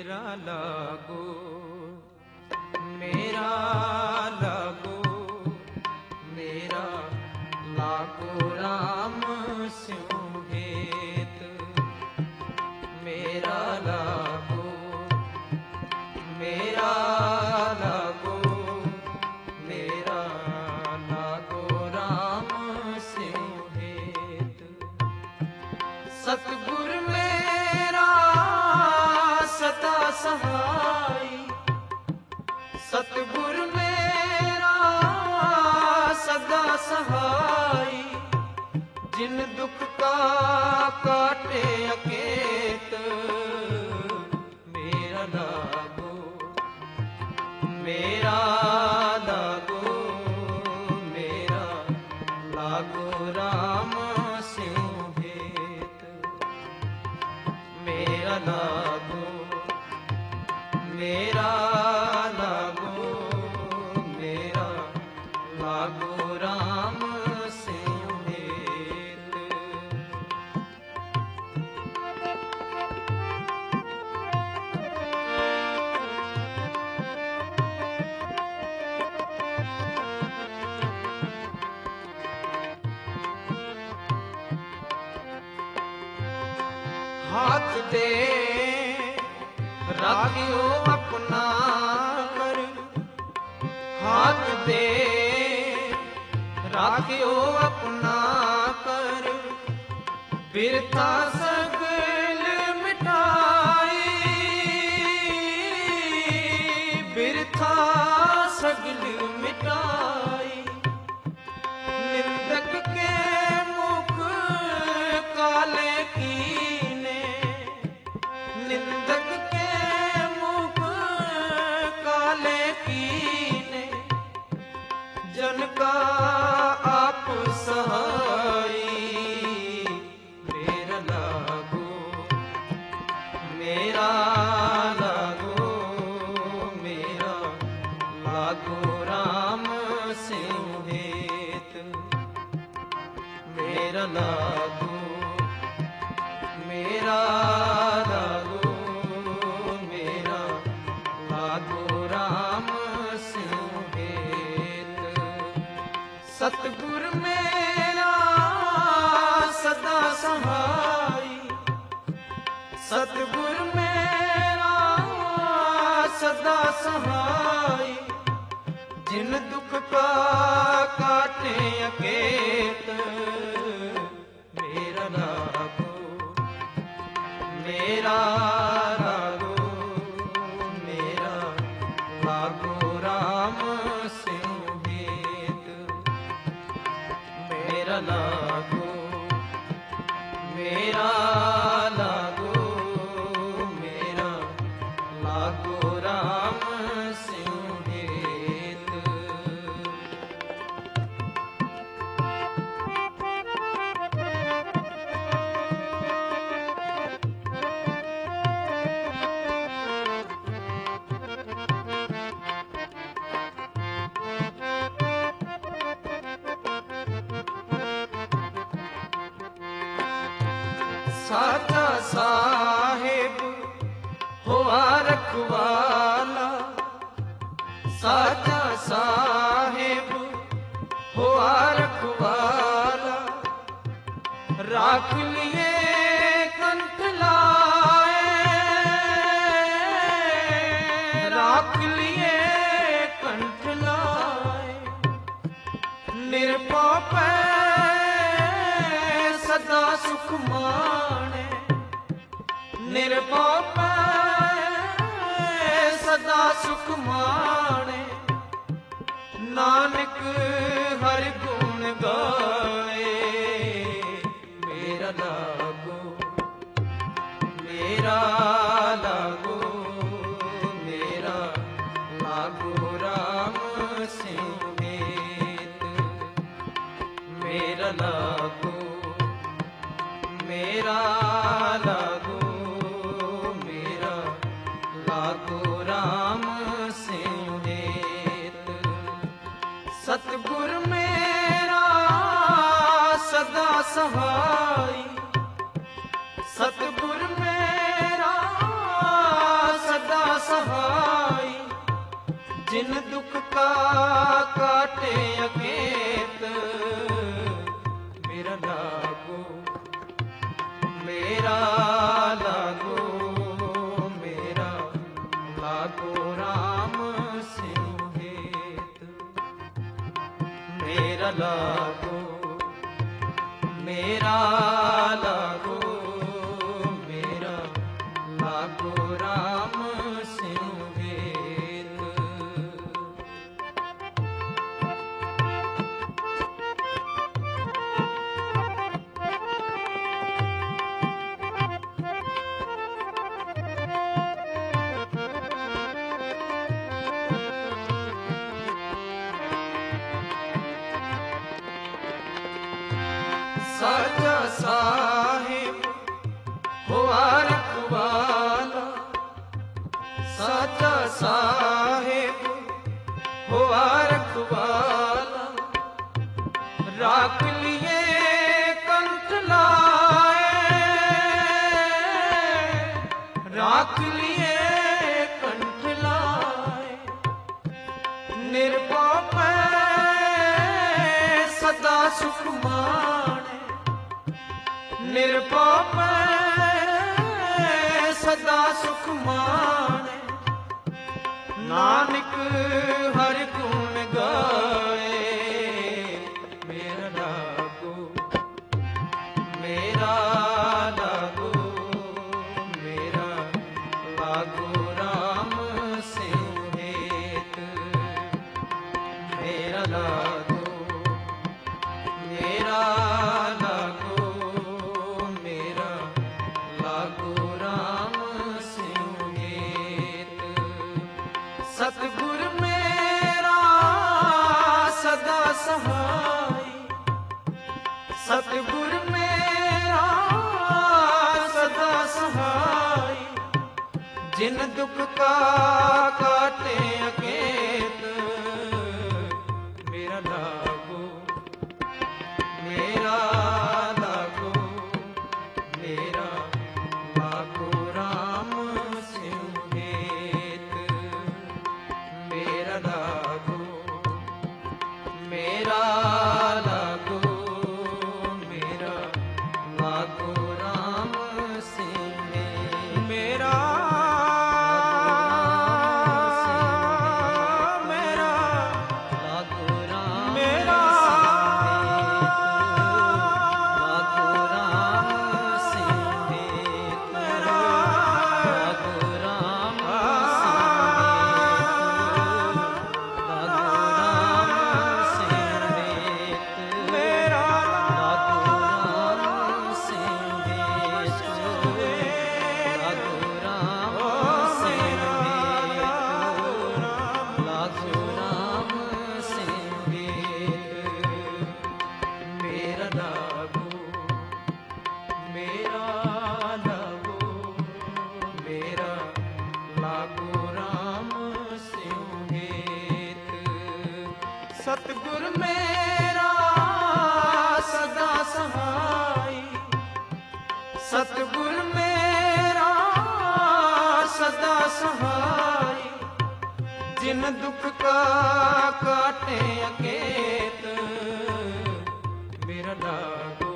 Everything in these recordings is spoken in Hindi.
मेरा लागो, मेरा लागो, मेरा लागो राम स्यों हेत। मेरा लागो, मेरा लागो, मेरा लागो राम स्यों हेत। सतगुर मेरा सदा सहाय, सतगुर मेरा सदा सहाय। जिन दुख का काटे अकेत, मेरा लागो, मेरा लागो, मेरा लागो राम स्यों हेत। मेरा लागो, मेरा लागो, मेरा लागो राम स्यों हेत। हाथ दे राखियो अपना कर, हाथ दे राखियो अपना कर। बिरथा सगल मिटाई, बिरथा सगल मिटाई। निंदक के मुख काले कीने, निंदक के मुख काले कीने। जन का आप सहाय, मेरा लागो, मेरा लागो, मेरा लागो राम स्यों हेत। मेरा लागो, मेरा लागो, मेरा लागो राम स्यों हेत। सतगुर मेरा सदा सहाय, सतगुर मेरा सदा सहाय। जिन दुख का काटे अकेत, मेरा लागो, मेरा लागो, मेरा लागो राम स्यों हेत। मेरा लागो, मेरा लागो, मेरा लागो राम स्यों हेत। साचा साहेब होआ रखवाला, साचा साहेब होआ रखवाला। राख लिए कंठ लाए, राख लिए कंठ लाए। निरपाप सदा सुख माणे, निरपाप सदा सुख माणे। नानक हर गुण गाए, मेरा लागो, मेरा लागो, मेरा लागो राम स्यों हेत। मेरा लागो, मेरा लागो, मेरा लागो राम स्यों हेत। सतगुर मेरा सदा सहाय, सतगुर मेरा सहाय, जिन दुख का काटे अकेत, मेरा लागो मेरा लागो मेरा लागो राम सिंह हेत। मेरा लागो मेरा लागो मेरा लागो राम सिंह हेत। साचा साहिब हुआ रखवाला, साचा साहिब हुआ रखवाला, राख लिए कंठ लाए, राख लिए कंठ लाए, निर्पाप सदा सुख माणे, निर्पाप सदा सुख माणे, नानक हर गुण गाए। मेरा लागो मेरा लागो मेरा लागो राम सिंह हेत। मेरा लागो मेरा लागो मेरा लागो राम सिंह हेत। सतगुर मेरा सदा सहाय, सतगुर मेरा सदा सहाय, जिन दुख का काटे अकेत। मेरा लागो मेरा लागो मेरा लागो राम सिंह हेत। मेरा लागो मेरा लागो मेरा लागो राम सिंह हेत। मेरा सतगुर मेरा सदा सहाय, सतगुर मेरा सदा सहाय, जिन दुख का काटे अकेत। मेरा लागो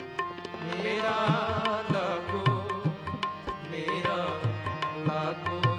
मेरा लागो मेरा लागो